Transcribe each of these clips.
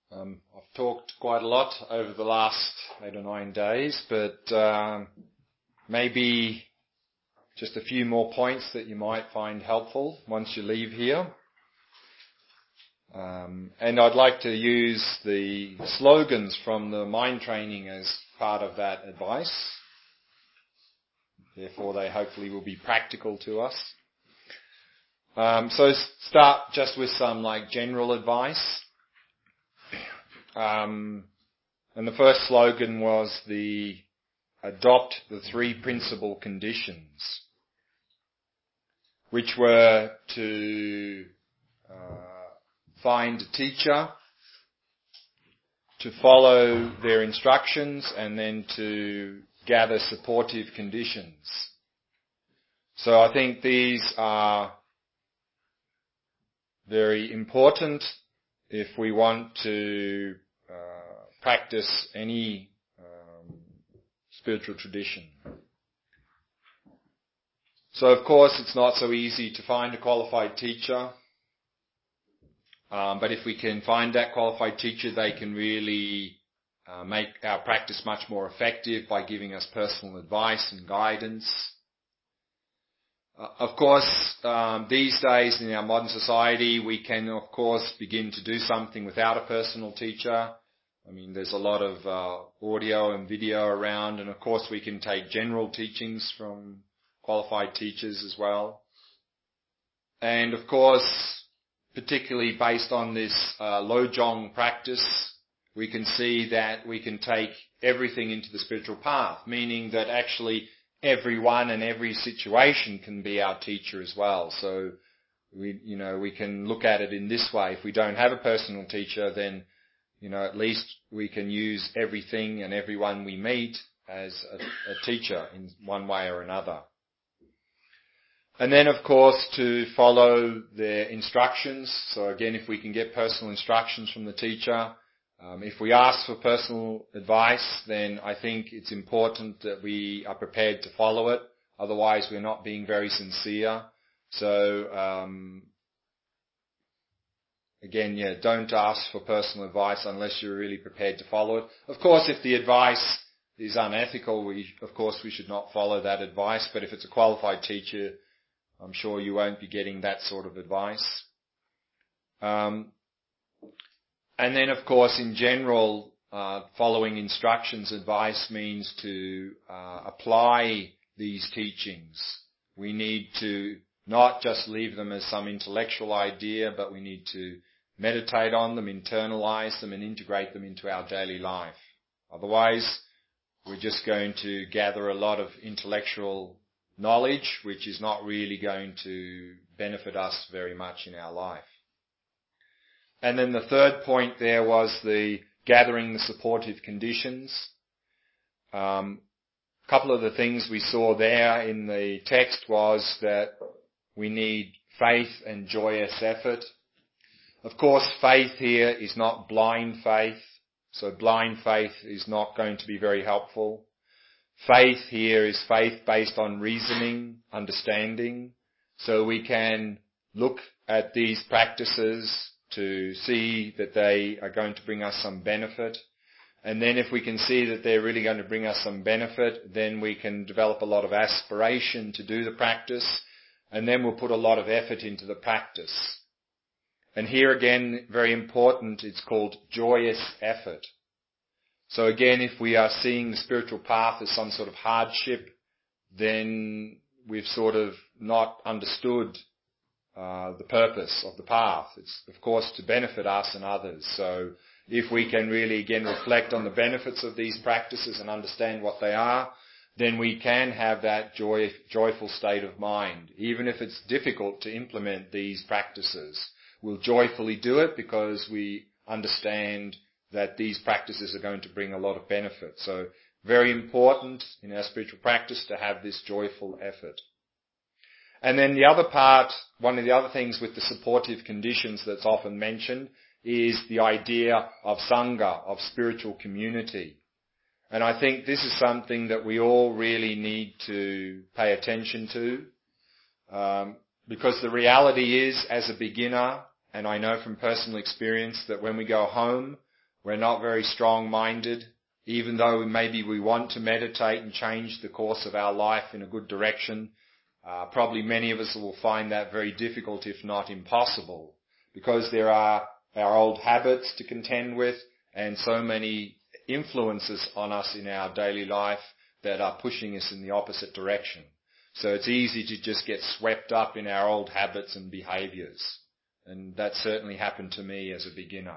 I've talked quite a lot over the last 8 or 9 days, but maybe just a few more points that you might find helpful once you leave here. And I'd like to use the slogans from the mind training as part of that advice. Therefore, they hopefully will be practical to us. So start just with some general advice. And the first slogan was adopt the 3 principal conditions, which were to find a teacher, to follow their instructions, and then to gather supportive conditions. So I think these are very important if we want to practice any spiritual tradition. So of course it's not so easy to find a qualified teacher, but if we can find that qualified teacher, they can really make our practice much more effective by giving us personal advice and guidance. Of course, these days in our modern society, we can of course begin to do something without a personal teacher. I mean, there's a lot of audio and video around, and of course we can take general teachings from qualified teachers as well. And of course, particularly based on this Lojong practice, we can see that we can take everything into the spiritual path, meaning that actually everyone and every situation can be our teacher as well. So we can look at it in this way. If we don't have a personal teacher, then at least we can use everything and everyone we meet as a teacher in one way or another. And then, of course, to follow their instructions. So again, if we can get personal instructions from the teacher, if we ask for personal advice, then I think it's important that we are prepared to follow it. Otherwise, we're not being very sincere. So, again, don't ask for personal advice unless you're really prepared to follow it. Of course, if the advice is unethical, we should not follow that advice. But if it's a qualified teacher, I'm sure you won't be getting that sort of advice. And then, of course, in general, following instructions, advice means to apply these teachings. We need to not just leave them as some intellectual idea, but we need to meditate on them, internalize them, and integrate them into our daily life. Otherwise, we're just going to gather a lot of intellectual knowledge, which is not really going to benefit us very much in our life. And then the third point there was the gathering the supportive conditions. A couple of the things we saw there in the text was that we need faith and joyous effort. Of course, faith here is not blind faith, so blind faith is not going to be very helpful. Faith here is faith based on reasoning, understanding, so we can look at these practices to see that they are going to bring us some benefit. And then if we can see that they're really going to bring us some benefit, then we can develop a lot of aspiration to do the practice, and then we'll put a lot of effort into the practice. And here again, very important, it's called joyous effort. So again, if we are seeing the spiritual path as some sort of hardship, then we've sort of not understood the purpose of the path. It's, of course, to benefit us and others. So if we can really, again, reflect on the benefits of these practices and understand what they are, then we can have that joyful state of mind. Even if it's difficult to implement these practices, we'll joyfully do it because we understand that these practices are going to bring a lot of benefit. So very important in our spiritual practice to have this joyful effort. And then the other part, one of the other things with the supportive conditions that's often mentioned is the idea of Sangha, of spiritual community. And I think this is something that we all really need to pay attention to, because the reality is, as a beginner, and I know from personal experience that when we go home, We're not very strong-minded, even though maybe we want to meditate and change the course of our life in a good direction. Probably many of us will find that very difficult, if not impossible, because there are our old habits to contend with and so many influences on us in our daily life that are pushing us in the opposite direction. So it's easy to just get swept up in our old habits and behaviors. And that certainly happened to me as a beginner.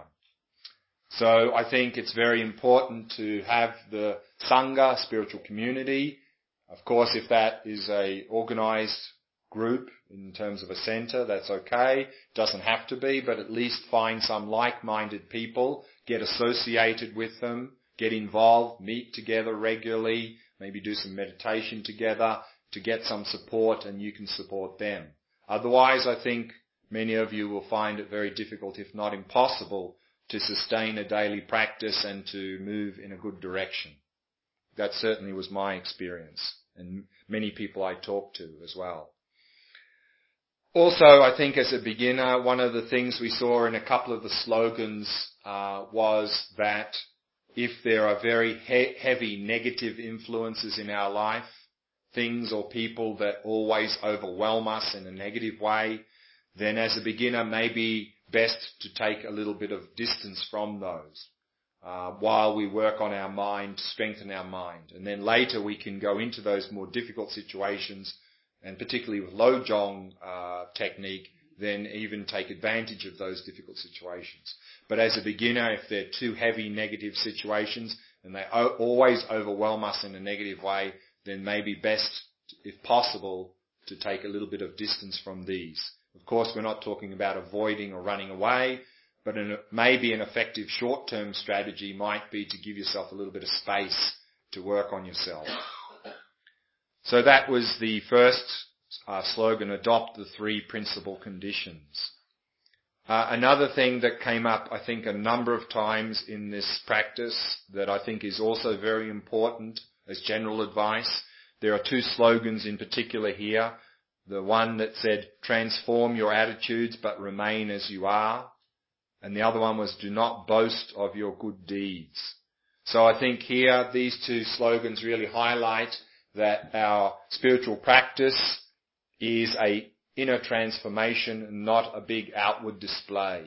So I think it's very important to have the Sangha, spiritual community. Of course, if that is a organized group in terms of a center, that's okay. Doesn't have to be, but at least find some like-minded people, get associated with them, get involved, meet together regularly, maybe do some meditation together to get some support, and you can support them. Otherwise, I think many of you will find it very difficult, if not impossible, to sustain a daily practice and to move in a good direction. That certainly was my experience, and many people I talked to as well. Also, I think as a beginner, one of the things we saw in a couple of the slogans was that if there are very heavy negative influences in our life, things or people that always overwhelm us in a negative way, then as a beginner, maybe best to take a little bit of distance from those while we work on our mind, strengthen our mind. And then later we can go into those more difficult situations, and particularly with Lojong technique, then even take advantage of those difficult situations. But as a beginner, if they're too heavy negative situations and they always overwhelm us in a negative way, then maybe best, if possible, to take a little bit of distance from these. Of course, we're not talking about avoiding or running away, but maybe an effective short-term strategy might be to give yourself a little bit of space to work on yourself. So that was the first slogan, adopt the 3 principal conditions. Another thing that came up, I think, a number of times in this practice that I think is also very important as general advice. There are 2 slogans in particular here. The one that said, transform your attitudes but remain as you are. And the other one was, do not boast of your good deeds. So I think here these 2 slogans really highlight that our spiritual practice is a inner transformation and not a big outward display.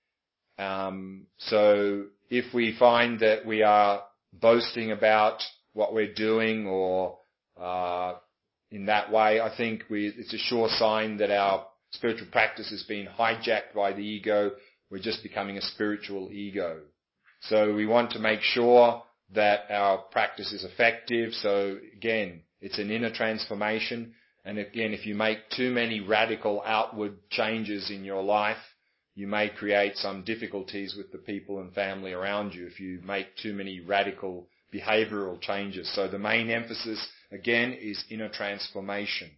So if we find that we are boasting about what we're doing or in that way, I think it's a sure sign that our spiritual practice has been hijacked by the ego. We're just becoming a spiritual ego. So we want to make sure that our practice is effective. So again, it's an inner transformation. And again, if you make too many radical outward changes in your life, you may create some difficulties with the people and family around you if you make too many radical behavioral changes. So the main emphasis, again, is inner transformation.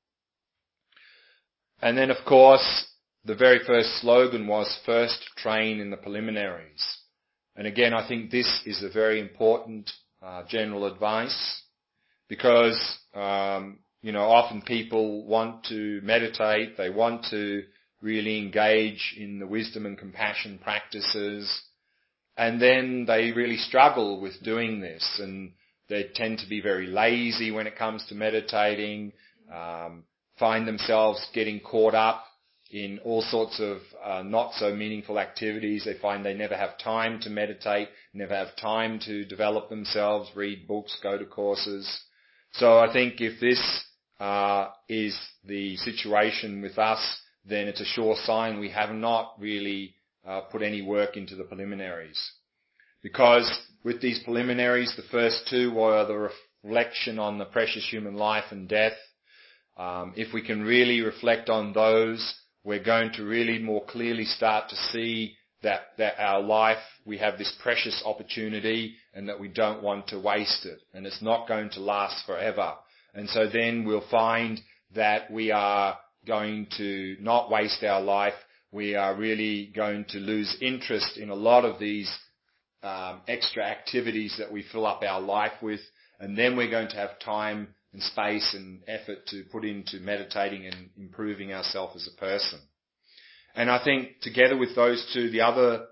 And then, of course, the very first slogan was first train in the preliminaries. And again, I think this is a very important general advice because, often people want to meditate, they want to really engage in the wisdom and compassion practices, and then they really struggle with doing this, and they tend to be very lazy when it comes to meditating, find themselves getting caught up in all sorts of not so meaningful activities. They find they never have time to meditate, never have time to develop themselves, read books, go to courses. So I think if this is the situation with us, then it's a sure sign we have not really put any work into the preliminaries. Because with these preliminaries, the first 2 were the reflection on the precious human life and death. If we can really reflect on those, we're going to really more clearly start to see that our life, we have this precious opportunity and that we don't want to waste it. And it's not going to last forever. And so then we'll find that we are going to not waste our life. We are really going to lose interest in a lot of these extra activities that we fill up our life with. And then we're going to have time and space and effort to put into meditating and improving ourselves as a person. And I think together with those 2, the other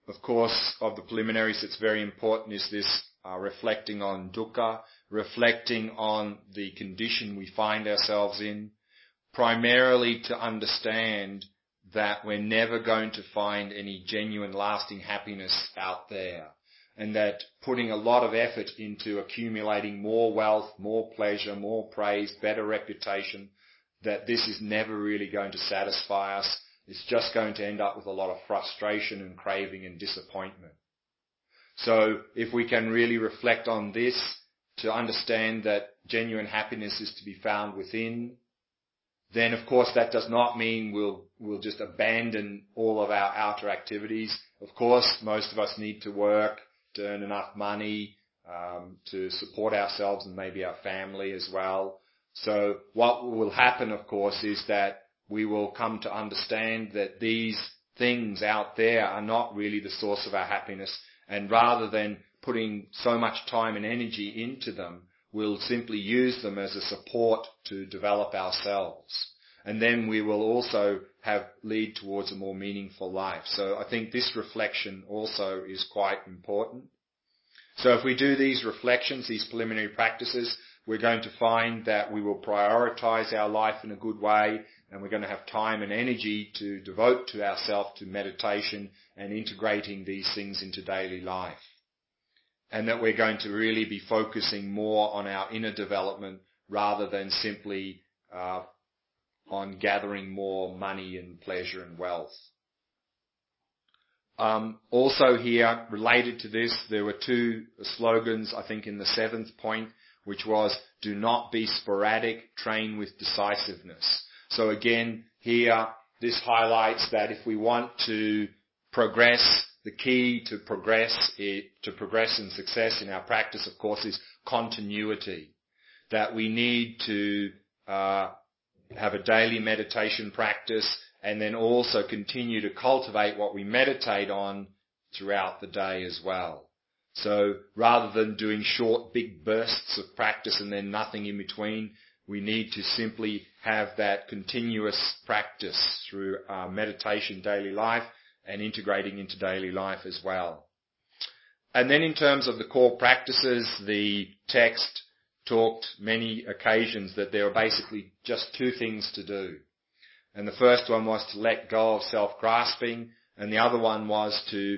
of course, of the preliminaries that's very important is this reflecting on dukkha, reflecting on the condition we find ourselves in, primarily to understand that we're never going to find any genuine lasting happiness out there, and that putting a lot of effort into accumulating more wealth, more pleasure, more praise, better reputation, that this is never really going to satisfy us. It's just going to end up with a lot of frustration and craving and disappointment. So if we can really reflect on this to understand that genuine happiness is to be found within, then of course that does not mean we'll just abandon all of our outer activities. Of course, most of us need to work to earn enough money to support ourselves and maybe our family as well. So what will happen, of course, is that we will come to understand that these things out there are not really the source of our happiness, and rather than putting so much time and energy into them, we'll simply use them as a support to develop ourselves. And then we will also lead towards a more meaningful life. So I think this reflection also is quite important. So if we do these reflections, these preliminary practices, we're going to find that we will prioritize our life in a good way, and we're going to have time and energy to devote to ourselves to meditation and integrating these things into daily life. And that we're going to really be focusing more on our inner development rather than simply on gathering more money and pleasure and wealth. Also here, related to this, there were two slogans, I think, in the 7th point, which was, do not be sporadic, train with decisiveness. So again, here, this highlights that if we want to progress, the key to progress and success in our practice, of course, is continuity. That we need to have a daily meditation practice and then also continue to cultivate what we meditate on throughout the day as well. So rather than doing short, big bursts of practice and then nothing in between, we need to simply have that continuous practice through meditation daily life and integrating into daily life as well. And then in terms of the core practices, the text talked many occasions that there are basically just two things to do. And the first one was to let go of self-grasping, and the other one was to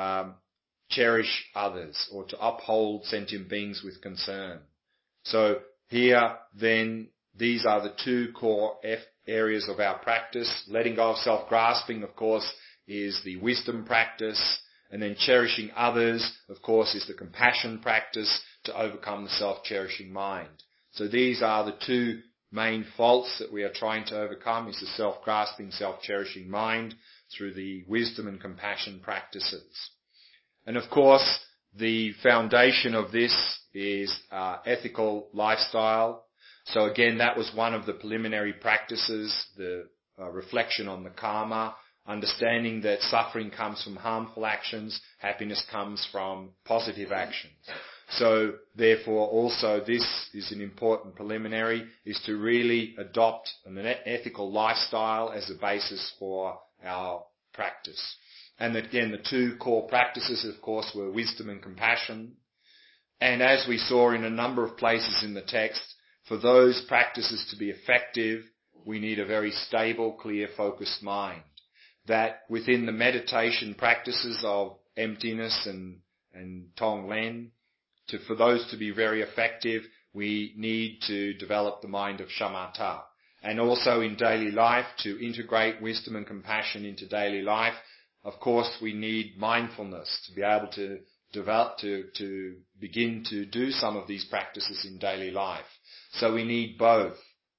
cherish others, or to uphold sentient beings with concern. So here, then, these are the two core areas of our practice. Letting go of self-grasping, of course, is the wisdom practice, and then cherishing others, of course, is the compassion practice to overcome the self-cherishing mind. So these are the two main faults that we are trying to overcome, is the self-grasping, self-cherishing mind through the wisdom and compassion practices. And of course, the foundation of this is ethical lifestyle. So again, that was one of the preliminary practices, the reflection on the karma, understanding that suffering comes from harmful actions, happiness comes from positive actions. So therefore also this is an important preliminary, is to really adopt an ethical lifestyle as a basis for our practice. And again, the two core practices, of course, were wisdom and compassion. And as we saw in a number of places in the text, for those practices to be effective, we need a very stable, clear, focused mind. That within the meditation practices of emptiness and Tonglen, for those to be very effective, we need to develop the mind of shamatha. And also in daily life, to integrate wisdom and compassion into daily life, of course we need mindfulness to be able to develop, to begin to do some of these practices in daily life. So we need both.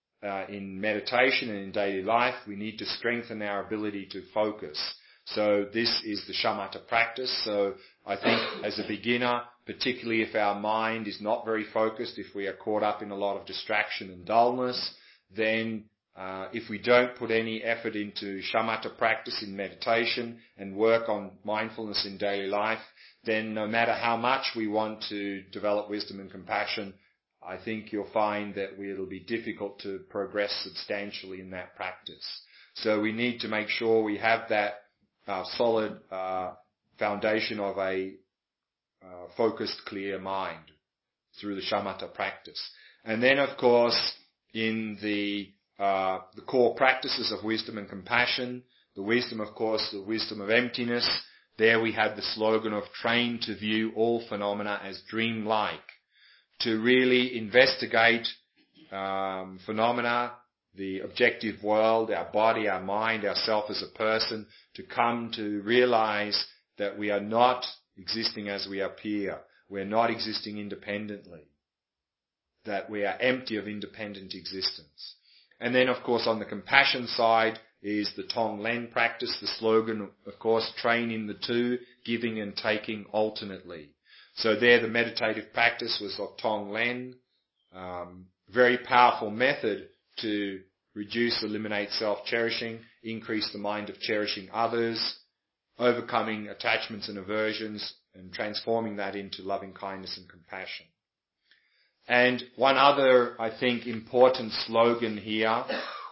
In meditation and in daily life, we need to strengthen our ability to focus. So this is the shamatha practice. So I think as a beginner, particularly if our mind is not very focused, if we are caught up in a lot of distraction and dullness, then if we don't put any effort into shamatha practice in meditation and work on mindfulness in daily life, then no matter how much we want to develop wisdom and compassion, I think you'll find that it'll be difficult to progress substantially in that practice. So we need to make sure we have that solid foundation of a focused, clear mind through the shamatha practice. And then, of course, in the core practices of wisdom and compassion, the wisdom, of course, the wisdom of emptiness, there we have the slogan of train to view all phenomena as dreamlike, to really investigate phenomena, the objective world, our body, our mind, ourself as a person, to come to realize that we are not existing as we appear. We're not existing independently. That we are empty of independent existence. And then, of course, on the compassion side is the Tonglen practice, the slogan, of course, train in the two, giving and taking alternately. So there the meditative practice was of Tonglen, very powerful method to reduce, eliminate self-cherishing, increase the mind of cherishing others, overcoming attachments and aversions, and transforming that into loving kindness and compassion. And one other, I think, important slogan here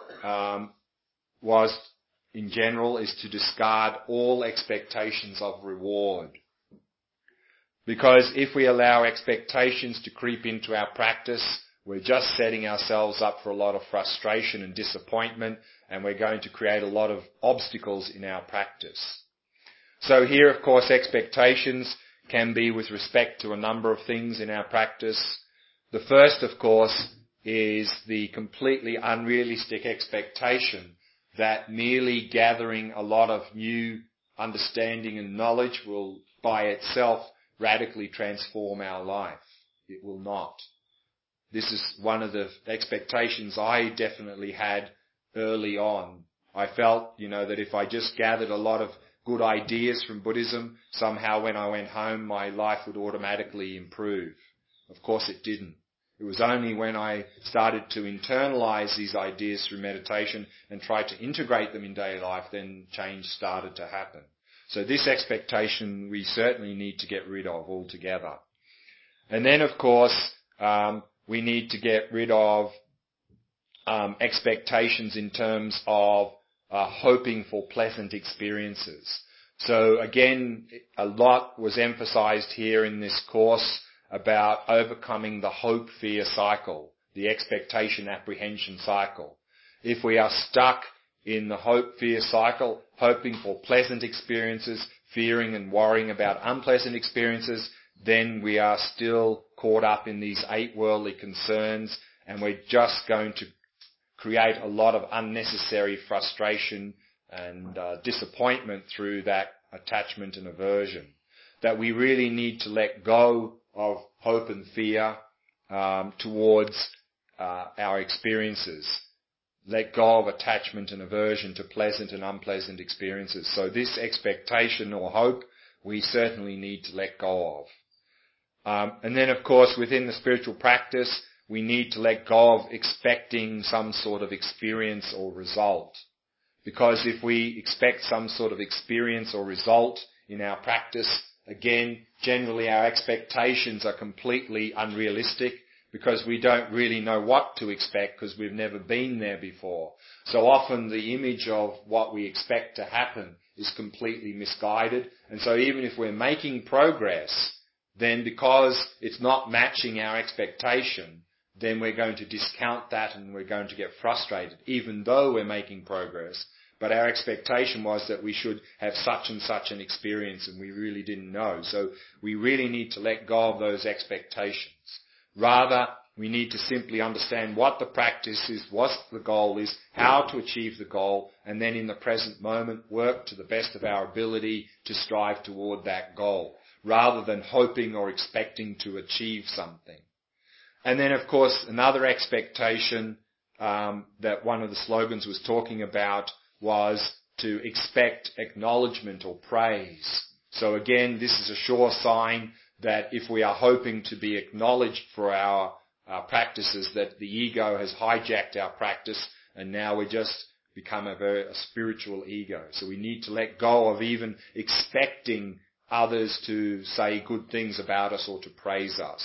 was, in general, is to discard all expectations of reward. Because if we allow expectations to creep into our practice, we're just setting ourselves up for a lot of frustration and disappointment, and we're going to create a lot of obstacles in our practice. So here, of course, expectations can be with respect to a number of things in our practice. The first, of course, is the completely unrealistic expectation that merely gathering a lot of new understanding and knowledge will by itself radically transform our life. It will not. This is one of the expectations I definitely had early on. I felt, that if I just gathered a lot of good ideas from Buddhism, somehow when I went home my life would automatically improve. Of course it didn't. It was only when I started to internalize these ideas through meditation and try to integrate them in daily life, then change started to happen. So this expectation we certainly need to get rid of altogether. And then, of course, we need to get rid of expectations in terms of hoping for pleasant experiences. So again, a lot was emphasized here in this course about overcoming the hope-fear cycle, the expectation-apprehension cycle. If we are stuck in the hope-fear cycle, hoping for pleasant experiences, fearing and worrying about unpleasant experiences, then we are still caught up in these 8 worldly concerns, and we're just going to create a lot of unnecessary frustration and disappointment through that attachment and aversion. That we really need to let go of hope and fear towards our experiences. Let go of attachment and aversion to pleasant and unpleasant experiences. So this expectation or hope we certainly need to let go of. And then, of course, within the spiritual practice, we need to let go of expecting some sort of experience or result. Because if we expect some sort of experience or result in our practice, again, generally our expectations are completely unrealistic because we don't really know what to expect because we've never been there before. So often the image of what we expect to happen is completely misguided. And so even if we're making progress, then because it's not matching our expectation, then we're going to discount that and we're going to get frustrated, even though we're making progress. But our expectation was that we should have such and such an experience, and we really didn't know. So we really need to let go of those expectations. Rather, we need to simply understand what the practice is, what the goal is, how to achieve the goal, and then in the present moment work to the best of our ability to strive toward that goal, rather than hoping or expecting to achieve something. And then, of course, another expectation that one of the slogans was talking about was to expect acknowledgement or praise. So again, this is a sure sign that if we are hoping to be acknowledged for our practices, that the ego has hijacked our practice and now we just become a spiritual ego. So we need to let go of even expecting others to say good things about us or to praise us.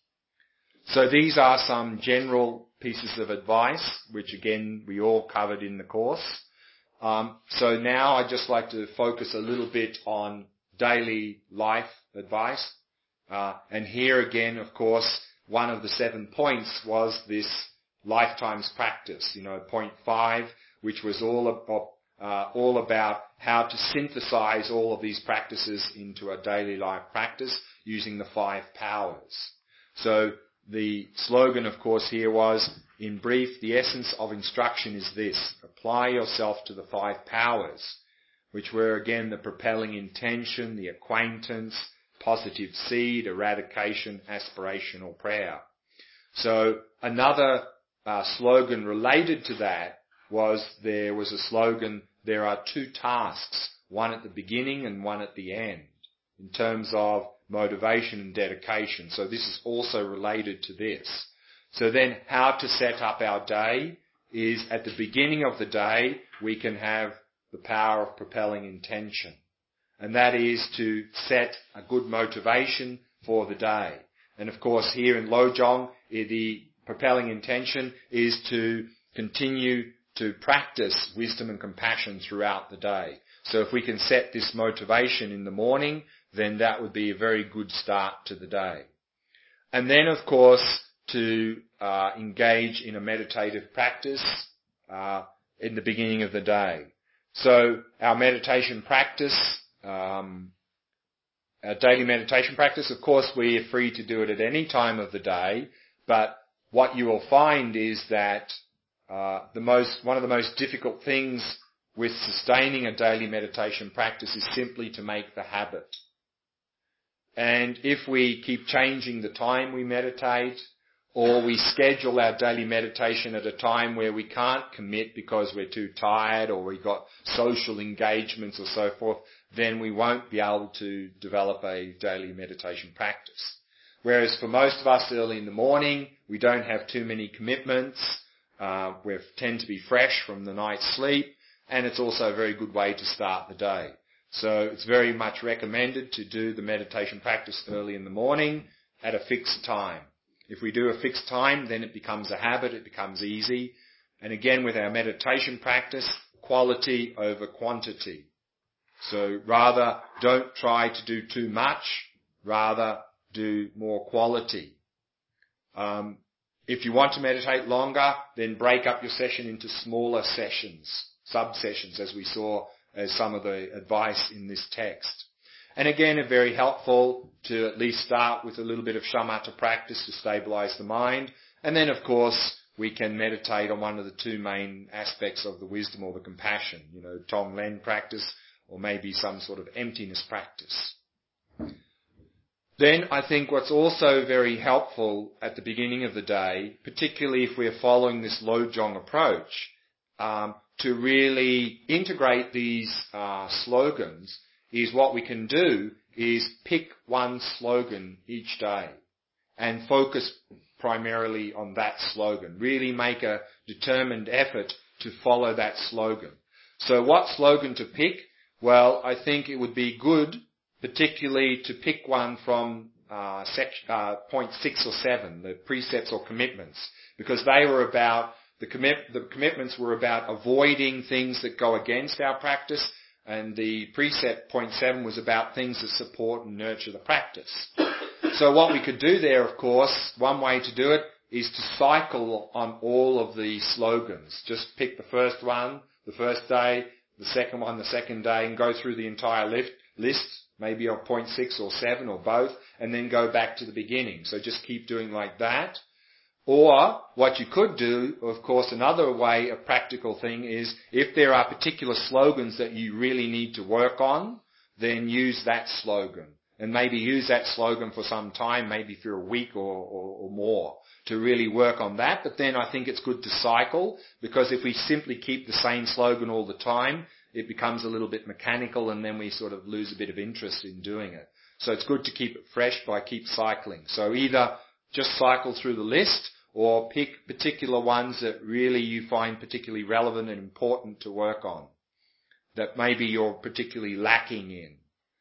So these are some general pieces of advice, which again we all covered in the course. So now I'd just like to focus a little bit on daily life advice. And here again, of course, one of the 7 points was this lifetime's practice, point 5, which was all about how to synthesize all of these practices into a daily life practice using the 5 powers. So the slogan, of course, here was, in brief, the essence of instruction is this: apply yourself to the 5 powers, which were again the propelling intention, the acquaintance, positive seed, eradication, aspirational prayer. So another slogan related to that was, there was a slogan, there are 2 tasks, one at the beginning and one at the end, in terms of motivation and dedication. So this is also related to this. So then how to set up our day is, at the beginning of the day, we can have the power of propelling intention. And that is to set a good motivation for the day. And of course here in Lojong, the propelling intention is to continue to practice wisdom and compassion throughout the day. So if we can set this motivation in the morning, then that would be a very good start to the day. And then of course to engage in a meditative practice in the beginning of the day. So our meditation practice, our daily meditation practice, of course we are free to do it at any time of the day, but what you will find is that one of the most difficult things with sustaining a daily meditation practice is simply to make the habit. And if we keep changing the time we meditate, or we schedule our daily meditation at a time where we can't commit because we're too tired, or we've got social engagements or so forth, then we won't be able to develop a daily meditation practice. Whereas for most of us early in the morning, we don't have too many commitments, we tend to be fresh from the night's sleep, and it's also a very good way to start the day. So it's very much recommended to do the meditation practice early in the morning at a fixed time. If we do a fixed time, then it becomes a habit, it becomes easy. And again, with our meditation practice, quality over quantity. So rather, don't try to do too much, rather do more quality. If you want to meditate longer, then break up your session into smaller sessions, sub-sessions, as we saw as some of the advice in this text. And again, it's very helpful to at least start with a little bit of shamatha practice to stabilize the mind. And then, of course, we can meditate on one of the 2 main aspects of the wisdom or the compassion, Tonglen practice, or maybe some sort of emptiness practice. Then I think what's also very helpful at the beginning of the day, particularly if we're following this Lojong approach, to really integrate these slogans, is what we can do is pick one slogan each day and focus primarily on that slogan. Really make a determined effort to follow that slogan. So what slogan to pick? Well, I think it would be good particularly to pick one from point 6 or 7, the precepts or commitments, because they were about, the commitments were about avoiding things that go against our practice, and the precept, point 7, was about things that support and nurture the practice. So what we could do there, of course, one way to do it is to cycle on all of the slogans. Just pick the first one, the first day, the second one, the second day, and go through the entire list, maybe on point 6 or 7 or both, and then go back to the beginning. So just keep doing like that. Or what you could do, of course, another way, a practical thing is, if there are particular slogans that you really need to work on, then use that slogan. And maybe use that slogan for some time, maybe for a week or more, to really work on that. But then I think it's good to cycle, because if we simply keep the same slogan all the time, it becomes a little bit mechanical, and then we sort of lose a bit of interest in doing it. So it's good to keep it fresh by keep cycling. So either just cycle through the list, or pick particular ones that really you find particularly relevant and important to work on, that maybe you're particularly lacking in.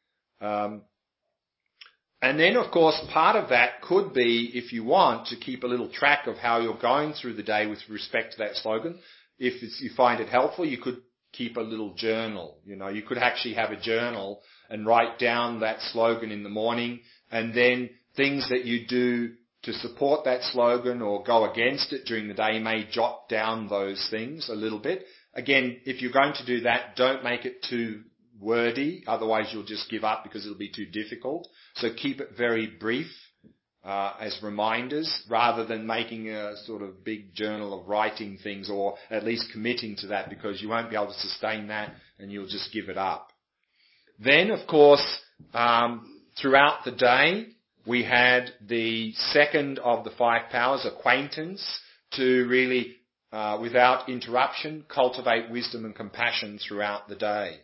And then, of course, part of that could be, if you want, to keep a little track of how you're going through the day with respect to that slogan. If you find it helpful, you could keep a little journal. You could actually have a journal and write down that slogan in the morning, and then things that you do to support that slogan or go against it during the day, you may jot down those things a little bit. Again, if you're going to do that, don't make it too wordy, otherwise you'll just give up because it'll be too difficult. So keep it very brief as reminders, rather than making a sort of big journal of writing things, or at least committing to that, because you won't be able to sustain that and you'll just give it up. Then, of course, throughout the day, we had the second of the 5 powers, acquaintance, to really, without interruption, cultivate wisdom and compassion throughout the day.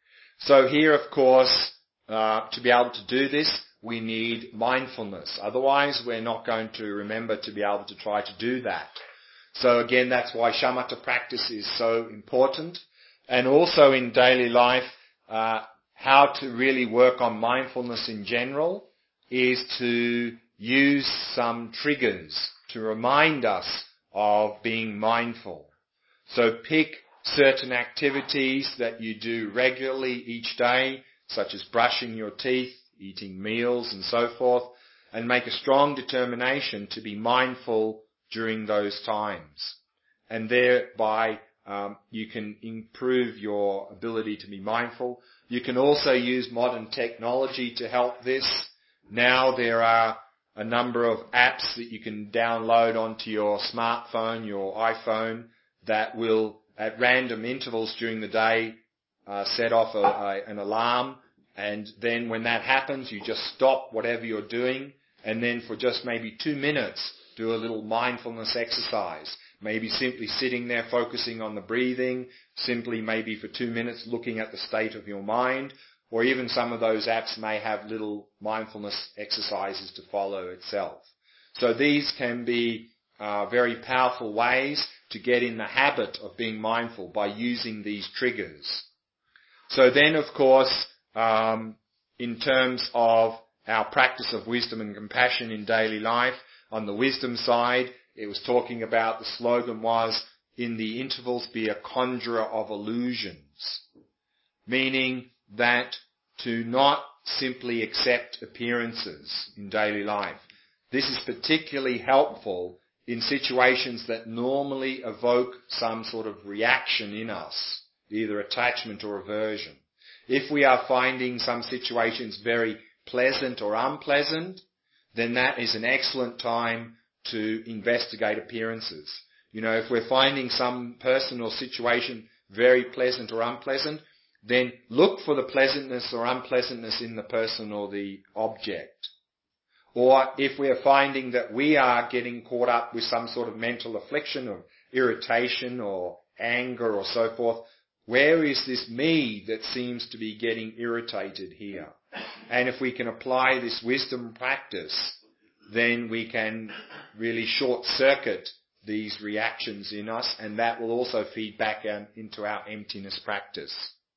So here, of course, to be able to do this, we need mindfulness. Otherwise, we're not going to remember to be able to try to do that. So again, that's why shamatha practice is so important. And also in daily life, how to really work on mindfulness in general is to use some triggers to remind us of being mindful. So pick certain activities that you do regularly each day, such as brushing your teeth, eating meals and so forth, and make a strong determination to be mindful during those times. And thereby you can improve your ability to be mindful. You can also use modern technology to help this. Now there are a number of apps that you can download onto your smartphone, your iPhone, that will, at random intervals during the day, set off an alarm. And then when that happens, you just stop whatever you're doing, and then for just maybe 2 minutes, do a little mindfulness exercise. Maybe simply sitting there focusing on the breathing, simply maybe for 2 minutes looking at the state of your mind, or even some of those apps may have little mindfulness exercises to follow itself. So these can be very powerful ways to get in the habit of being mindful by using these triggers. So then, of course, in terms of our practice of wisdom and compassion in daily life, on the wisdom side, it was talking about, the slogan was, in the intervals be a conjurer of illusions. Meaning that to not simply accept appearances in daily life. This is particularly helpful in situations that normally evoke some sort of reaction in us, either attachment or aversion. If we are finding some situations very pleasant or unpleasant, then that is an excellent time to investigate appearances. If we're finding some person or situation very pleasant or unpleasant, then look for the pleasantness or unpleasantness in the person or the object. Or if we're finding that we are getting caught up with some sort of mental affliction of irritation or anger or so forth, where is this me that seems to be getting irritated here? And if we can apply this wisdom practice, then we can really short-circuit these reactions in us, and that will also feed back into our emptiness practice.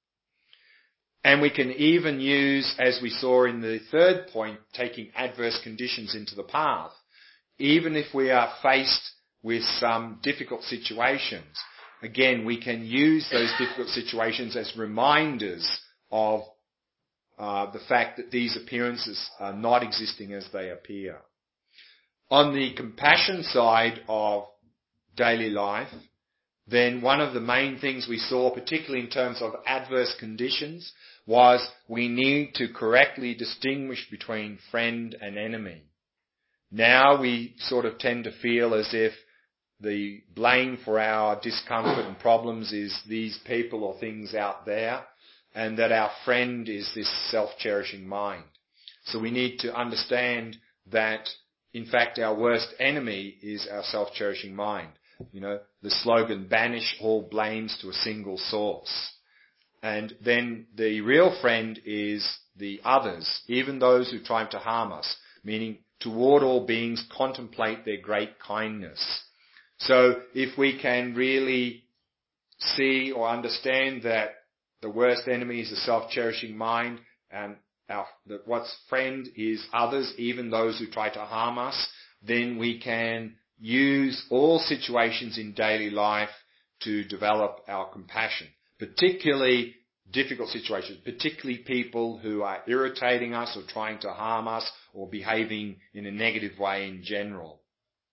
And we can even use, as we saw in the third point, taking adverse conditions into the path. Even if we are faced with some difficult situations, again, we can use those difficult situations as reminders of the fact that these appearances are not existing as they appear. On the compassion side of daily life, then one of the main things we saw, particularly in terms of adverse conditions, was we need to correctly distinguish between friend and enemy. Now we sort of tend to feel as if the blame for our discomfort and problems is these people or things out there, and that our friend is this self-cherishing mind. So we need to understand that, in fact, our worst enemy is our self-cherishing mind. The slogan, banish all blames to a single source. And then the real friend is the others, even those who try to harm us, meaning toward all beings contemplate their great kindness. So if we can really see or understand that the worst enemy is a self-cherishing mind, and that what's friend is others, even those who try to harm us, then we can use all situations in daily life to develop our compassion. particularly difficult situations, particularly people who are irritating us or trying to harm us or behaving in a negative way in general.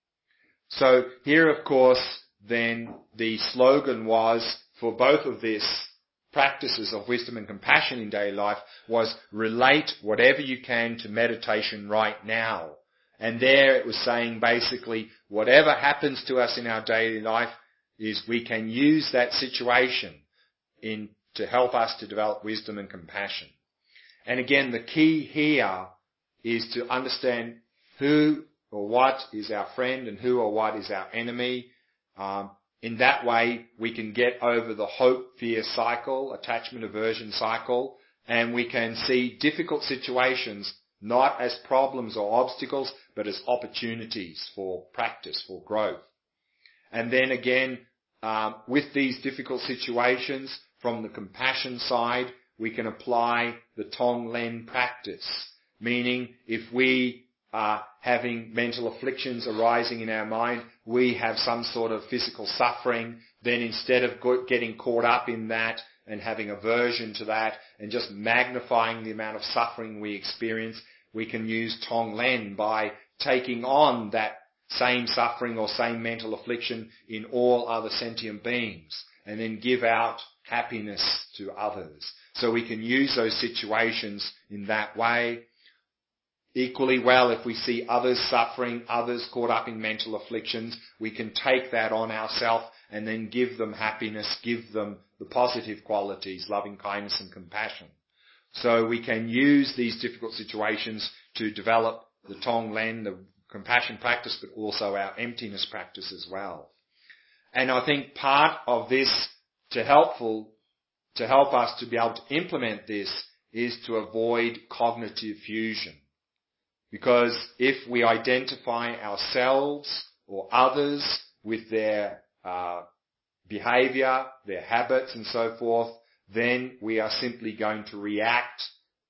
So here, of course, then the slogan was for both of these practices of wisdom and compassion in daily life was relate whatever you can to meditation right now. And there it was saying basically whatever happens to us in our daily life is we can use that situation to help us to develop wisdom and compassion. And again, the key here is to understand who or what is our friend and who or what is our enemy. In that way, we can get over the hope-fear cycle, attachment aversion cycle, and we can see difficult situations not as problems or obstacles, but as opportunities for practice, for growth. And then again, with these difficult situations, from the compassion side, we can apply the Tonglen practice. Meaning, if we are having mental afflictions arising in our mind, we have some sort of physical suffering, then instead of getting caught up in that and having aversion to that and just magnifying the amount of suffering we experience, we can use Tonglen by taking on that same suffering or same mental affliction in all other sentient beings and then give out happiness to others. So we can use those situations in that way. Equally well, if we see others suffering, others caught up in mental afflictions, we can take that on ourselves and then give them happiness, give them the positive qualities, loving kindness and compassion. So we can use these difficult situations to develop the Tonglen, the compassion practice, but also our emptiness practice as well. And I think part of this to help us to be able to implement this is to avoid cognitive fusion. Because if we identify ourselves or others with their behavior, their habits and so forth, then we are simply going to react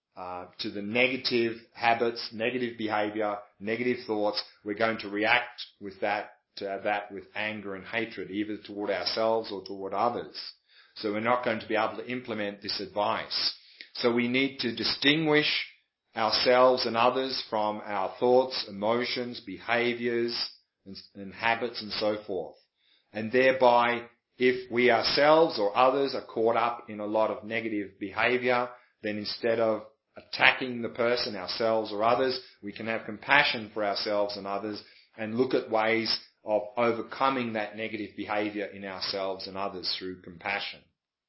to the negative habits, negative behavior, negative thoughts. We're going to react with that with anger and hatred, either toward ourselves or toward others. So we're not going to be able to implement this advice. So we need to distinguish ourselves and others from our thoughts, emotions, behaviors, and habits and so forth. And thereby, if we ourselves or others are caught up in a lot of negative behavior, then instead of attacking the person, ourselves or others, we can have compassion for ourselves and others and look at ways of overcoming that negative behavior in ourselves and others through compassion.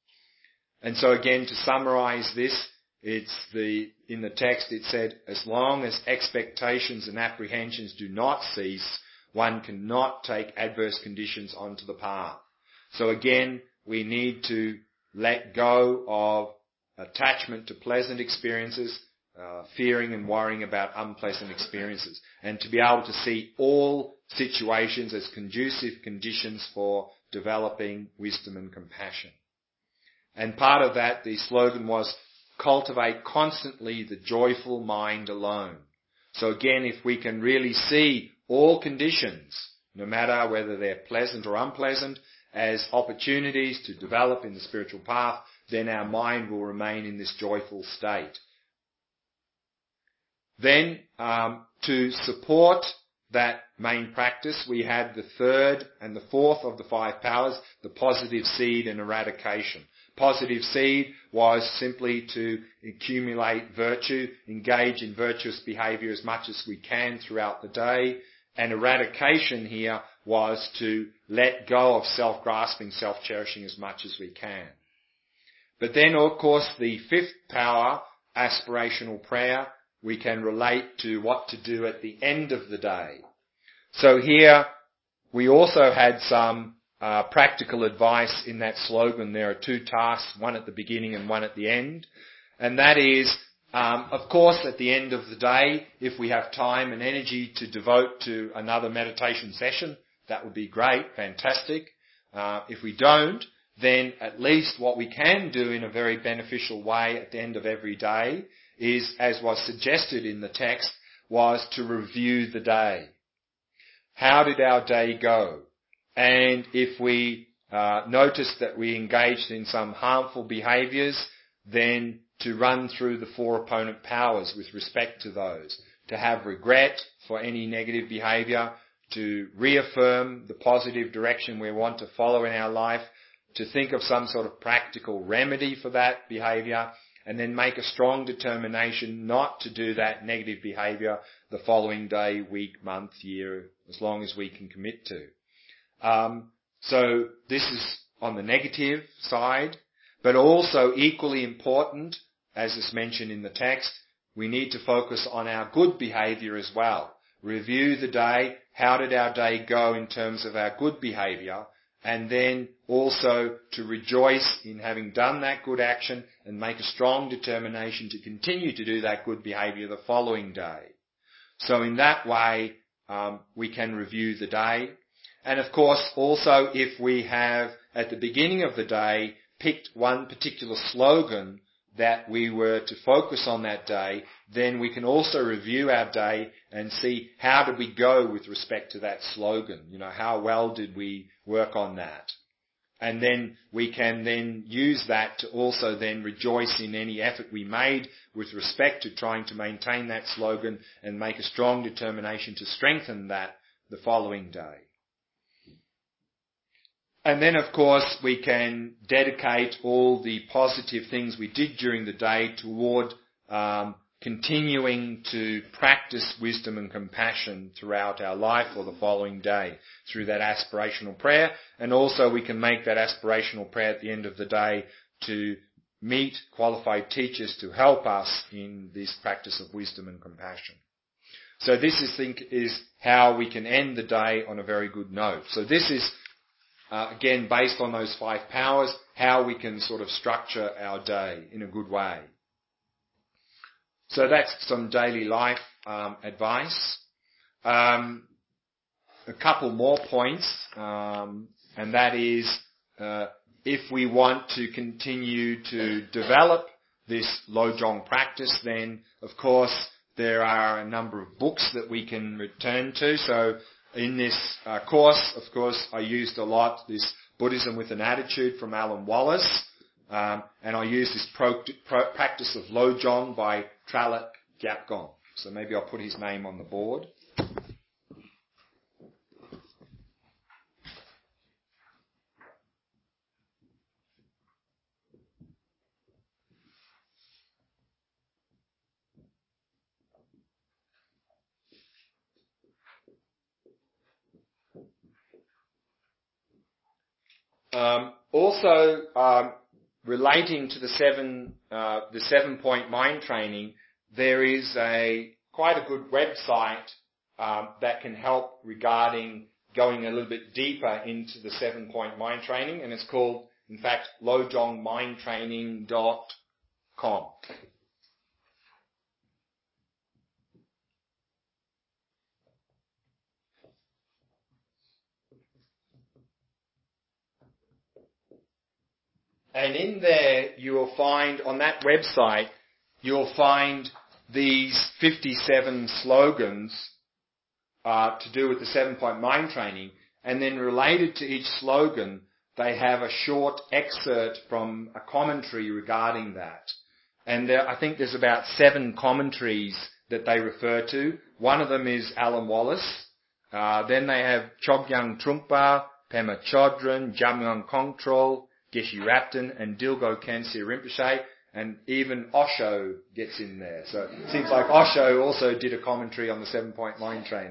And so again, to summarize this, in the text it said, as long as expectations and apprehensions do not cease, one cannot take adverse conditions onto the path. So again, we need to let go of attachment to pleasant experiences, fearing and worrying about unpleasant experiences, and to be able to see all situations as conducive conditions for developing wisdom and compassion. And part of that, the slogan was, cultivate constantly the joyful mind alone. So again, if we can really see all conditions, no matter whether they're pleasant or unpleasant, as opportunities to develop in the spiritual path, then our mind will remain in this joyful state. Then, to support that main practice, we had the third and the fourth of the 5 powers, the positive seed and eradication. Positive seed was simply to accumulate virtue, engage in virtuous behavior as much as we can throughout the day. And eradication here was to let go of self-grasping, self-cherishing as much as we can. But then, of course, the 5th power, aspirational prayer, we can relate to what to do at the end of the day. So here, we also had some practical advice in that slogan. There are 2 tasks, one at the beginning and one at the end. And that is, of course, at the end of the day, if we have time and energy to devote to another meditation session, that would be great, fantastic. If we don't, then at least what we can do in a very beneficial way at the end of every day is, as was suggested in the text, was to review the day. How did our day go? And if we noticed that we engaged in some harmful behaviours, then to run through the 4 opponent powers with respect to those, to have regret for any negative behaviour, to reaffirm the positive direction we want to follow in our life, to think of some sort of practical remedy for that behaviour, and then make a strong determination not to do that negative behaviour the following day, week, month, year, as long as we can commit to. So this is on the negative side, but also equally important, as is mentioned in the text, we need to focus on our good behaviour as well. Review the day, how did our day go in terms of our good behaviour, and then also to rejoice in having done that good action and make a strong determination to continue to do that good behaviour the following day. So in that way, we can review the day. And of course, also if we have, at the beginning of the day, picked one particular slogan that we were to focus on that day, then we can also review our day and see how did we go with respect to that slogan. You know, how well did we work on that? And then we can then use that to also then rejoice in any effort we made with respect to trying to maintain that slogan and make a strong determination to strengthen that the following day. And then, of course, we can dedicate all the positive things we did during the day toward continuing to practice wisdom and compassion throughout our life or the following day through that aspirational prayer. And also we can make that aspirational prayer at the end of the day to meet qualified teachers to help us in this practice of wisdom and compassion. So this is how we can end the day on a very good note. So this is again, based on those 5 powers, how we can sort of structure our day in a good way. So that's some daily life advice. A couple more points, and that is if we want to continue to develop this Lojong practice, then of course there are a number of books that we can return to. So in this course, of course, I used a lot this Buddhism with an Attitude from Alan Wallace, and I used this practice of Lojong by Tralek Gyapgong. So maybe I'll put his name on the board. Also, relating to the 7-point mind training, there is quite a good website that can help regarding going a little bit deeper into the 7-point mind training, and it's called, in fact, lojongmindtraining.com. And in there, you will find, on that website, you'll find these 57 slogans to do with the 7-point mind training. And then related to each slogan, they have a short excerpt from a commentary regarding that. And I think there's about 7 commentaries that they refer to. One of them is Alan Wallace. Then they have Chogyam Trungpa, Pema Chodron, Jamyang Kongtrol, Geshe Rapton, and Dilgo Khyentse Rinpoche, and even Osho gets in there. So it seems like Osho also did a commentary on the 7-point mind training.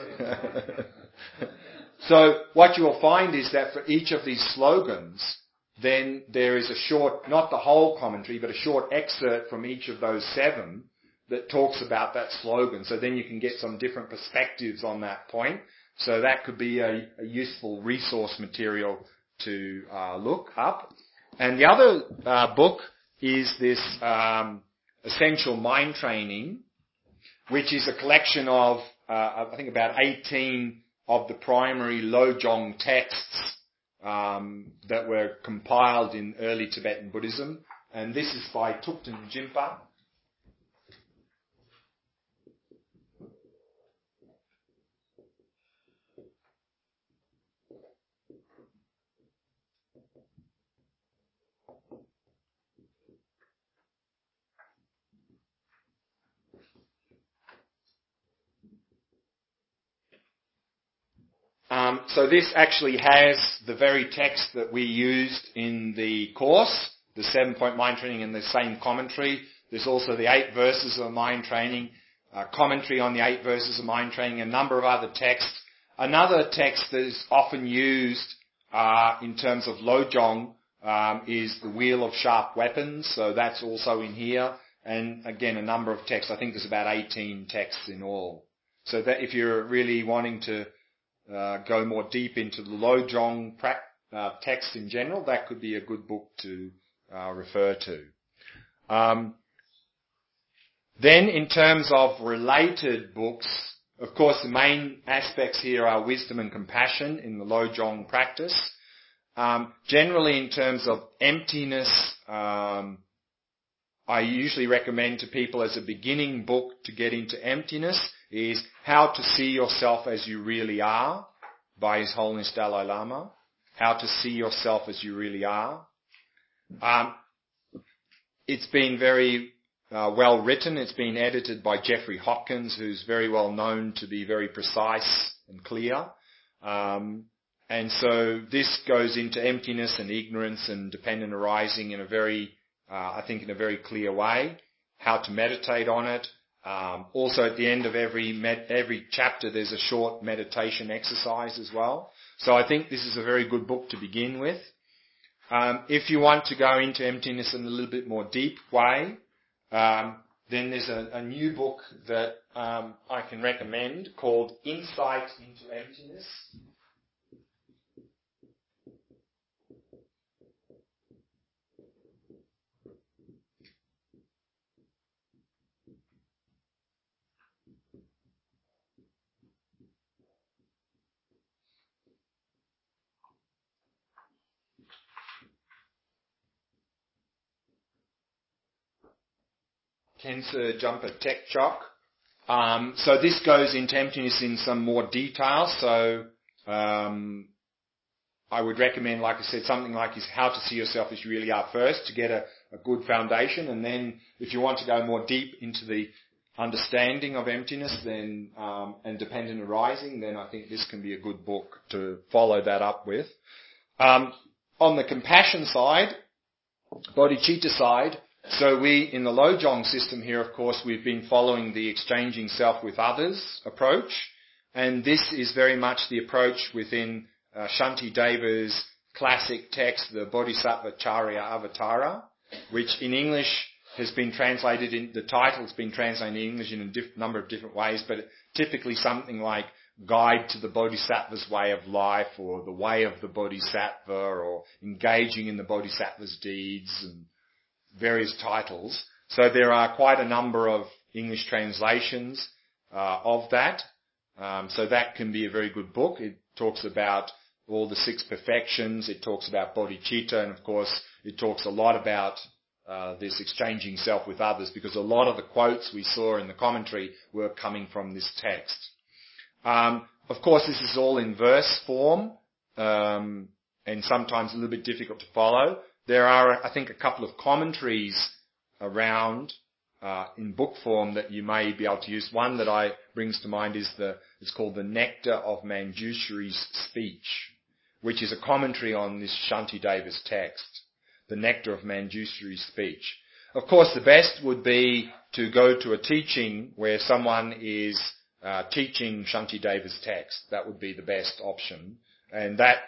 So what you will find is that for each of these slogans, then there is a short, not the whole commentary, but a short excerpt from each of those 7 that talks about that slogan. So then you can get some different perspectives on that point. So that could be a useful resource material to look up. And the other book is this Essential Mind Training, which is a collection of, I think about 18 of the primary Lojong texts that were compiled in early Tibetan Buddhism. And this is by Thupten Jinpa. So this actually has the very text that we used in the course, the 7-point mind training, and the same commentary. There's also the 8 verses of mind training, commentary on the 8 verses of mind training, a number of other texts. Another text that is often used in terms of Lojong is the Wheel of Sharp Weapons, so that's also in here. And again, a number of texts. I think there's about 18 texts in all. So that if you're really wanting to go more deep into the Lojong text in general, that could be a good book to refer to. Then in terms of related books, of course the main aspects here are wisdom and compassion in the Lojong practice. Generally in terms of emptiness, I usually recommend to people as a beginning book to get into emptiness is How to See Yourself as You Really Are by His Holiness Dalai Lama. How to See Yourself as You Really Are. It's been very well written. It's been edited by Jeffrey Hopkins, who's very well known to be very precise and clear. And so this goes into emptiness and ignorance and dependent arising in a very, I think in a very clear way. How to meditate on it. Also at the end of every chapter there's a short meditation exercise as well. So I think this is a very good book to begin with. If you want to go into emptiness in a little bit more deep way, then there's a new book that I can recommend called Insight into Emptiness. Cancer Jumper Tech Chock. So this goes into emptiness in some more detail. So I would recommend, like I said, something like is How to See Yourself as You Really Are first to get a good foundation. And then if you want to go more deep into the understanding of emptiness then and dependent arising, then I think this can be a good book to follow that up with. On the compassion side, bodhicitta side, so we, in the Lojong system here, of course, we've been following the exchanging self with others approach. And this is very much the approach within Shantideva's classic text, the Bodhisattva Charya Avatara, which in English has been translated the title's been translated in English in a number of different ways, but typically something like Guide to the Bodhisattva's Way of Life, or The Way of the Bodhisattva, or Engaging in the Bodhisattva's Deeds, and various titles. So there are quite a number of English translations of that. So that can be a very good book. It talks about all the 6 perfections. It talks about bodhicitta, and of course it talks a lot about this exchanging self with others, because a lot of the quotes we saw in the commentary were coming from this text. Of course this is all in verse form, and sometimes a little bit difficult to follow. There are, I think, a couple of commentaries around in book form that you may be able to use. One that brings to mind is it's called The Nectar of Manjushri's Speech, which is a commentary on this Shantideva's text, The Nectar of Manjushri's Speech. Of course, the best would be to go to a teaching where someone is teaching Shantideva's text. That would be the best option. And that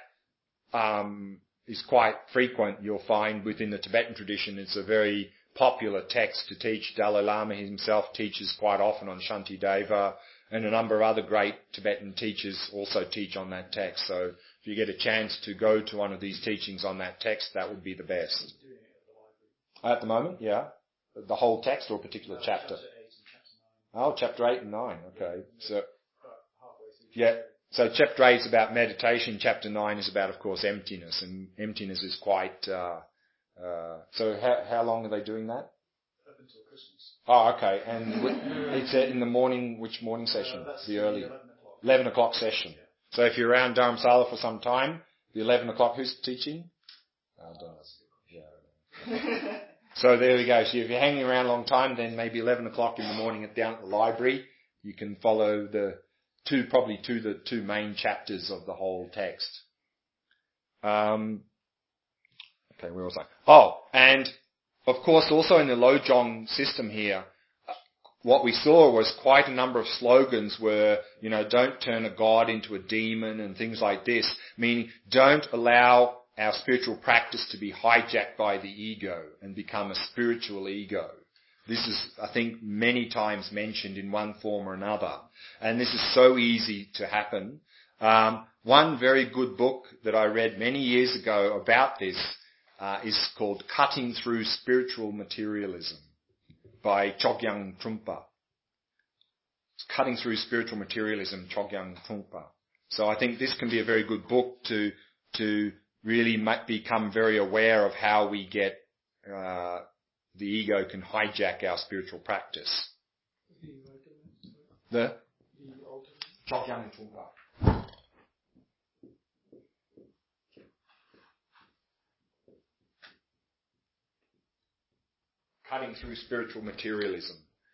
is quite frequent. You'll find within the Tibetan tradition it's a very popular text to teach. Dalai Lama himself teaches quite often on Shantideva, and a number of other great Tibetan teachers also teach on that text. So if you get a chance to go to one of these teachings on that text, that would be the best. At the moment, yeah. The whole text or a particular chapter? Oh, chapter 8 and 9, okay. So, yeah. So chapter 8 is about meditation, chapter 9 is about, of course, emptiness, and emptiness is quite, so how long are they doing that? Up until Christmas. Oh, okay, and it's in the morning, which morning session? The early? 11 o'clock session. Yeah. So if you're around Dharamsala for some time, the 11 o'clock, who's teaching? Yeah. So there we go. So if you're hanging around a long time, then maybe 11 o'clock in the morning down at the library, you can follow the the two main chapters of the whole text. Okay, where was I? Oh, and of course also in the Lojong system here, what we saw was quite a number of slogans were, don't turn a god into a demon and things like this, meaning don't allow our spiritual practice to be hijacked by the ego and become a spiritual ego. This is, I think, many times mentioned in one form or another. And this is so easy to happen. One very good book that I read many years ago about this is called Cutting Through Spiritual Materialism by Chogyam Trungpa. It's Cutting Through Spiritual Materialism, Chogyam Trungpa. So I think this can be a very good book to really become very aware of how we get the ego can hijack our spiritual practice. The Chogyam Trungpa. Cutting Through Spiritual Materialism.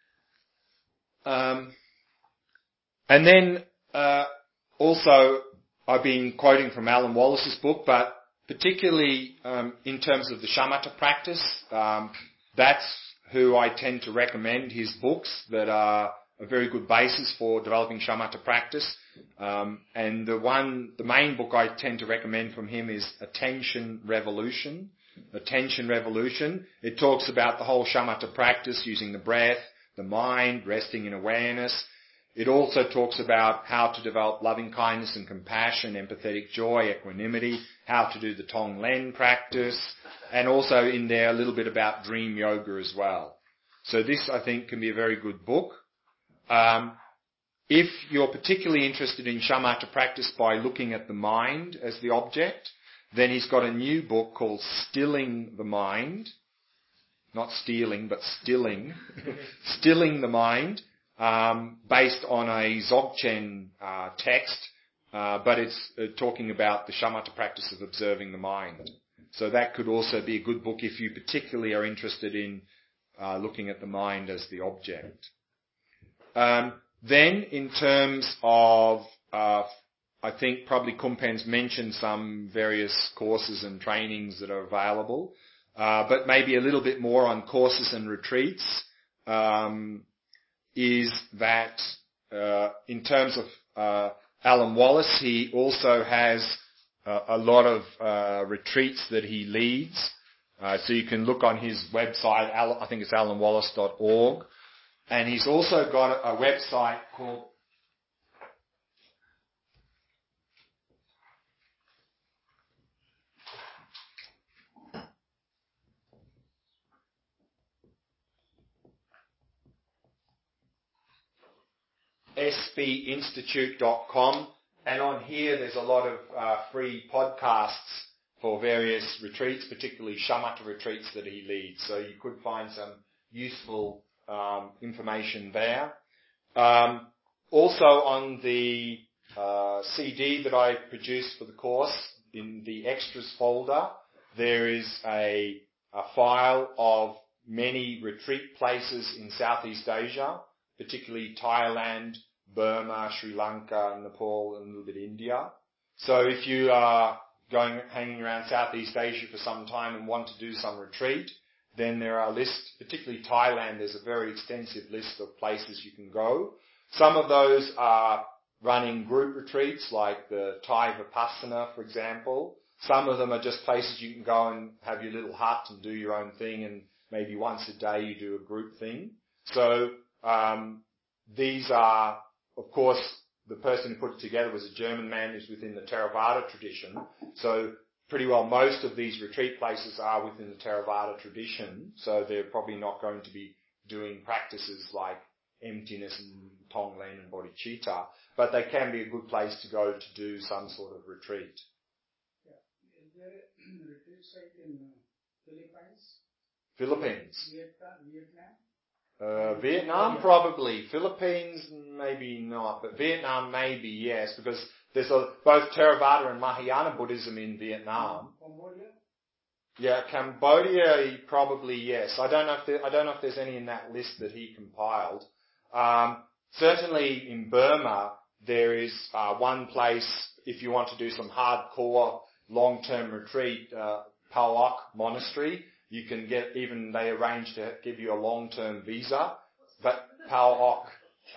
And then also I've been quoting from Alan Wallace's book, but particularly in terms of the shamatha practice, that's who I tend to recommend his books that are a very good basis for developing shamatha practice. And the main book I tend to recommend from him is Attention Revolution. Attention Revolution. It talks about the whole shamatha practice using the breath, the mind, resting in awareness. It also talks about how to develop loving kindness and compassion, empathetic joy, equanimity, how to do the Tonglen practice, and also in there a little bit about dream yoga as well. So this, I think, can be a very good book. If you're particularly interested in shamatha practice by looking at the mind as the object, then he's got a new book called Stilling the Mind. Not stealing, but stilling. Stilling the Mind, based on a Dzogchen text, but it's talking about the shamatha practice of observing the mind. So that could also be a good book if you particularly are interested in looking at the mind as the object. Then, in terms of I think probably Kumpen's mentioned some various courses and trainings that are available, but maybe a little bit more on courses and retreats, is that in terms of Alan Wallace, he also has a lot of retreats that he leads. So you can look on his website, I think it's alanwallace.org. And he's also got a website called sbinstitute.com, and on here there's a lot of free podcasts for various retreats, particularly shamatha retreats that he leads. So you could find some useful information there. Also on the CD that I produced for the course, in the extras folder, there is a file of many retreat places in Southeast Asia, particularly Thailand, Burma, Sri Lanka, Nepal, and a little bit India. So if you are hanging around Southeast Asia for some time and want to do some retreat, then there are lists, particularly Thailand, there's a very extensive list of places you can go. Some of those are running group retreats, like the Thai Vipassana, for example. Some of them are just places you can go and have your little hut and do your own thing, and maybe once a day you do a group thing. So these are, of course, the person who put it together was a German man who's within the Theravada tradition. So pretty well most of these retreat places are within the Theravada tradition. So they're probably not going to be doing practices like emptiness and Tonglen and bodhicitta, but they can be a good place to go to do some sort of retreat. Yeah. Is there a retreat site in Philippines? Philippines. Vietnam? Vietnam, probably. Philippines, maybe not. But Vietnam, maybe, yes, because there's both Theravada and Mahayana Buddhism in Vietnam. Cambodia? Yeah, Cambodia, probably, yes. I don't know if there's any in that list that he compiled. Certainly in Burma, there is one place, if you want to do some hardcore long-term retreat, Pao-Ok Monastery, you can get, even they arrange to give you a long-term visa. But Pao-Ok,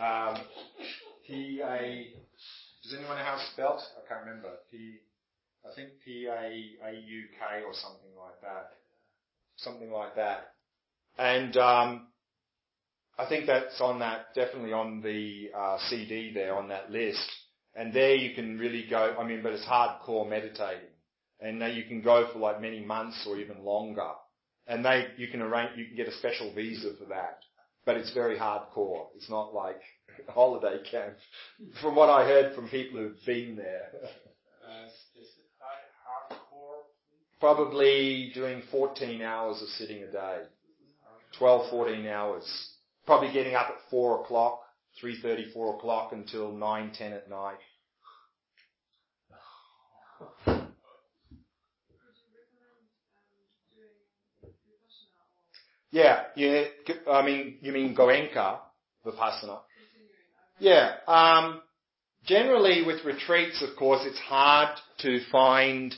P-A, does anyone know how it's spelled? I can't remember. I think P-A-A-U-K or something like that. Something like that. And I think that's on that, definitely on the CD there, on that list. And there you can really go, but it's hardcore meditating. And you can go for like many months or even longer. And you can get a special visa for that. But it's very hardcore. It's not like a holiday camp. From what I heard from people who've been there. Is it hardcore? Probably doing 14 hours of sitting a day. 12, 14 hours. Probably getting up at 4 o'clock, 3:30, 4 o'clock until 9, 10 at night. Yeah. You mean Goenka Vipassana? Yeah. Generally with retreats, of course, it's hard to find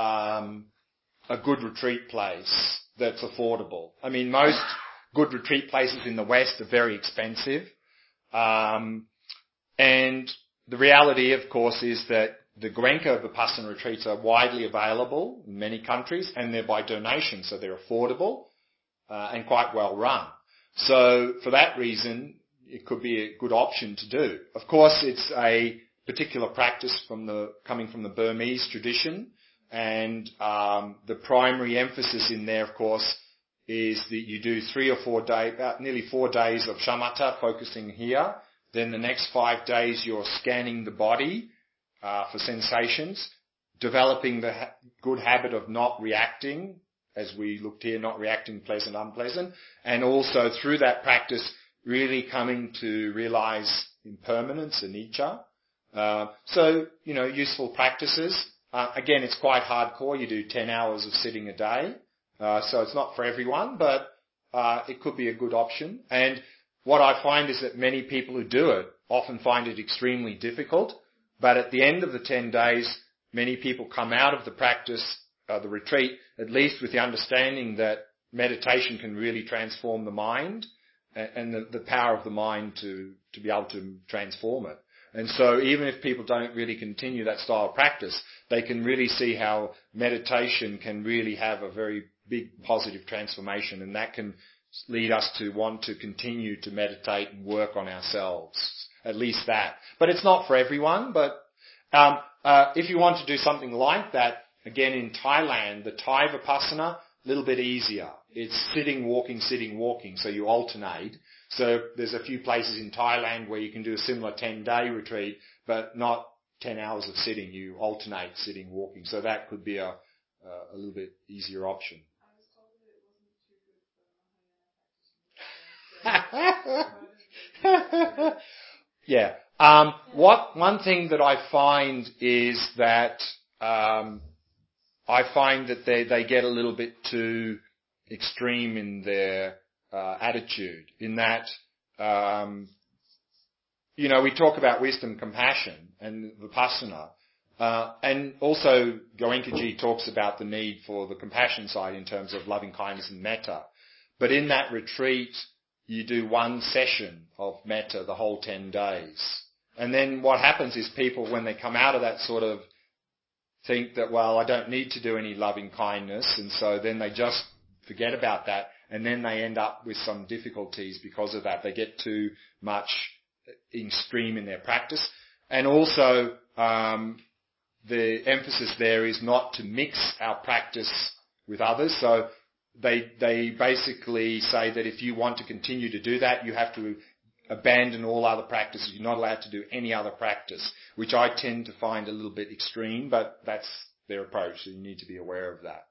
a good retreat place that's affordable. Most good retreat places in the West are very expensive. And the reality, of course, is that the Goenka Vipassana retreats are widely available in many countries, and they're by donation, so they're affordable and quite well run. So for that reason, it could be a good option to do. Of course, it's a particular practice coming from the Burmese tradition, and the primary emphasis in there, of course, is that you do 3 or 4 days, about nearly 4 days of shamatha, focusing here. Then the next 5 days you're scanning the body for sensations, developing the good habit of not reacting, as we looked here, not reacting pleasant, unpleasant, and also through that practice really coming to realize impermanence, anicca. So, useful practices. Again, it's quite hardcore. You do 10 hours of sitting a day. So it's not for everyone, but it could be a good option. And what I find is that many people who do it often find it extremely difficult. But at the end of the 10 days, many people come out of the practice, the retreat, at least with the understanding that meditation can really transform the mind and the power of the mind to be able to transform it. And so even if people don't really continue that style of practice, they can really see how meditation can really have a very big positive transformation, and that can lead us to want to continue to meditate and work on ourselves. At least that. But it's not for everyone, but if you want to do something like that, again in Thailand, the Thai Vipassana, a little bit easier. It's sitting, walking, so you alternate. So there's a few places in Thailand where you can do a similar 10-day retreat, but not 10 hours of sitting. You alternate sitting, walking. So that could be a little bit easier option. Yeah. One thing that I find is that I find that they get a little bit too extreme in their attitude. In that, we talk about wisdom, compassion, and Vipassana, and also Goenkaji talks about the need for the compassion side in terms of loving kindness and metta. But in that retreat, you do one session of metta the whole 10 days. And then what happens is people, when they come out of that, sort of think that, well, I don't need to do any loving kindness, and so then they just forget about that, and then they end up with some difficulties because of that. They get too much extreme in their practice. And also, the emphasis there is not to mix our practice with others. So they basically say that if you want to continue to do that, you have to abandon all other practices. You're not allowed to do any other practice, which I tend to find a little bit extreme, but that's their approach, so you need to be aware of that.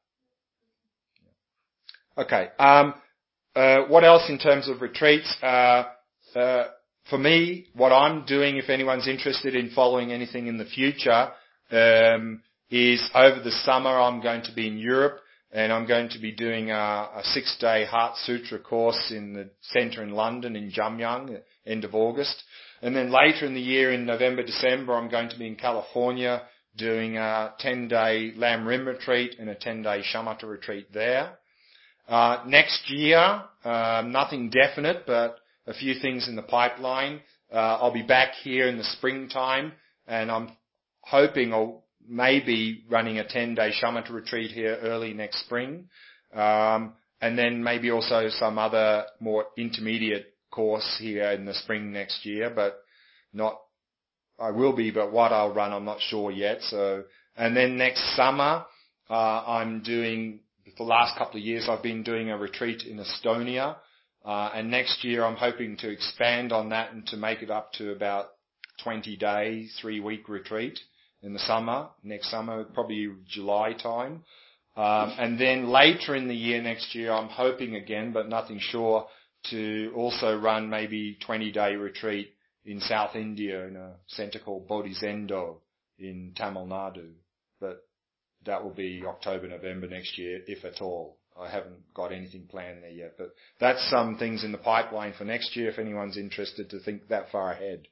Okay. What else in terms of retreats? For me, what I'm doing, if anyone's interested in following anything in the future, is over the summer I'm going to be in Europe and I'm going to be doing a 6-day Heart Sutra course in the centre in London, in Jamyang, end of August. And then later in the year, in November, December, I'm going to be in California doing a 10-day Lam Rim retreat and a 10-day Shamatha retreat there. Next year, nothing definite, but a few things in the pipeline. I'll be back here in the springtime, and I'm hoping I'll maybe running a 10-day Shamatha retreat here early next spring. And then maybe also some other more intermediate course here in the spring next year, but I will be, but what I'll run, I'm not sure yet. So, and then next summer, I'm doing, for the last couple of years, I've been doing a retreat in Estonia. And next year, I'm hoping to expand on that and to make it up to about 20-day, 3-week retreat in the summer, next summer, probably July time. And then later in the year, next year, I'm hoping again, but nothing sure, to also run maybe 20-day retreat in South India in a centre called Bodhizendo in Tamil Nadu. But that will be October, November next year, if at all. I haven't got anything planned there yet, but that's some things in the pipeline for next year if anyone's interested to think that far ahead.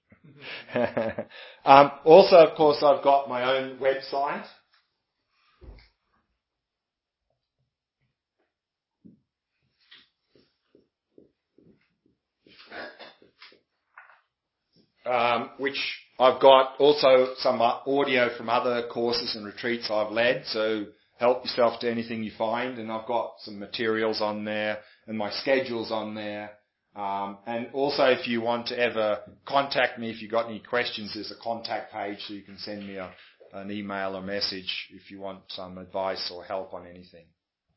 Also, of course, I've got my own website. Which I've got also some audio from other courses and retreats I've led, so help yourself to anything you find, and I've got some materials on there, and my schedule's on there. And also, if you want to ever contact me, if you've got any questions, there's a contact page, so you can send me an email or message if you want some advice or help on anything.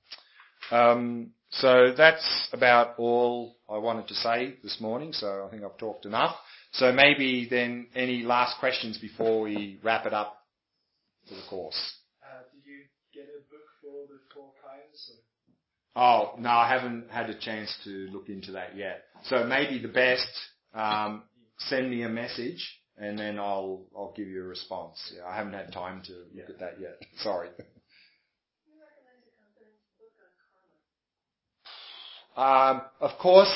So that's about all I wanted to say this morning, so I think I've talked enough. So maybe then any last questions before we wrap it up for the course? Did you get a book for the 4 kinds? Oh, no, I haven't had a chance to look into that yet. So maybe the best, send me a message and then I'll give you a response. Yeah, I haven't had time to look at that yet. Sorry. Of course,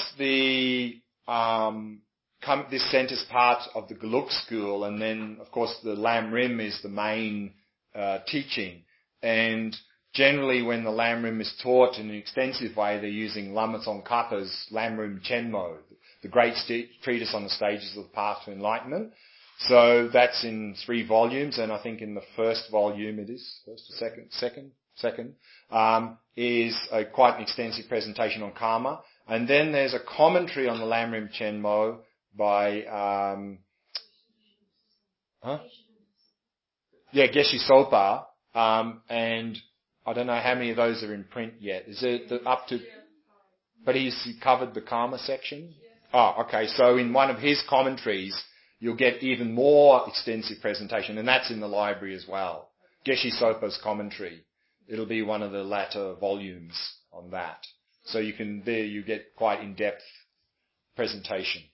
this centre's part of the Geluk school, and then, of course, the Lam Rim is the main teaching. And generally, when the Lam Rim is taught in an extensive way, they're using Lama Tsongkhapa's Lam Rim Chenmo, the great treatise on the stages of the path to enlightenment. So that's in 3 volumes, and I think in the first volume it is, second, is quite an extensive presentation on karma. And then there's a commentary on the Lam Rim Chenmo by, Geshe Sopa, and I don't know how many of those are in print yet. Is it up to, but he's covered the karma section? Oh, okay. So in one of his commentaries, you'll get even more extensive presentation, and that's in the library as well. Geshe Sopa's commentary. It'll be one of the latter volumes on that. So you get quite in-depth presentation.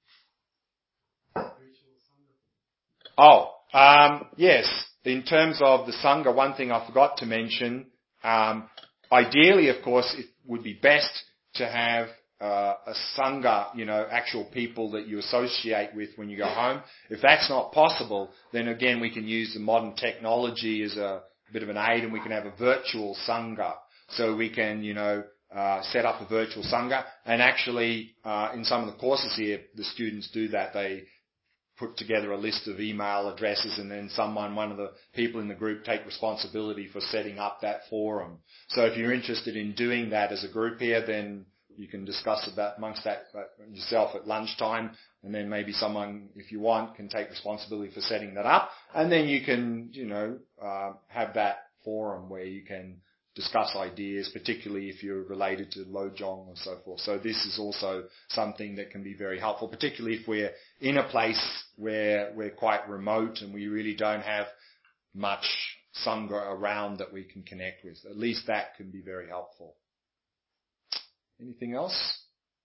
Yes. In terms of the Sangha, one thing I forgot to mention, ideally, of course, it would be best to have a Sangha, actual people that you associate with when you go home. If that's not possible, then again, we can use the modern technology as a bit of an aid, and we can have a virtual Sangha. So we can, set up a virtual Sangha. And actually, in some of the courses here, the students do that. They put together a list of email addresses, and then one of the people in the group take responsibility for setting up that forum. So if you're interested in doing that as a group here, then you can discuss about amongst that yourself at lunchtime, and then maybe someone, if you want, can take responsibility for setting that up. And then you can, have that forum where you can discuss ideas, particularly if you're related to Lojong or so forth. So this is also something that can be very helpful, particularly if we're in a place where we're quite remote and we really don't have much Sangha around that we can connect with. At least that can be very helpful. Anything else?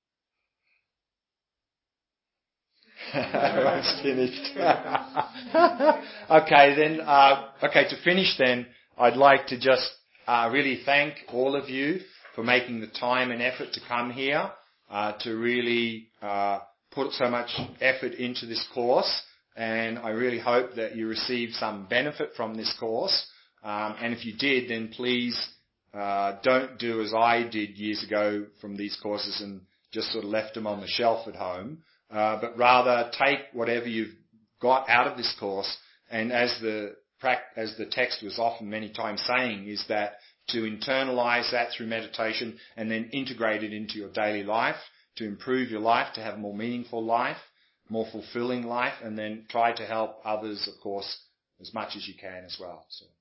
Everyone's finished. Okay, then, to finish then, I'd like to just really thank all of you for making the time and effort to come here, to really put so much effort into this course. And I really hope that you received some benefit from this course. And if you did, then please don't do as I did years ago from these courses and just sort of left them on the shelf at home, but rather take whatever you've got out of this course, and as the text was often many times saying, is that to internalize that through meditation and then integrate it into your daily life to improve your life, to have a more meaningful life, more fulfilling life, and then try to help others, of course, as much as you can as well. So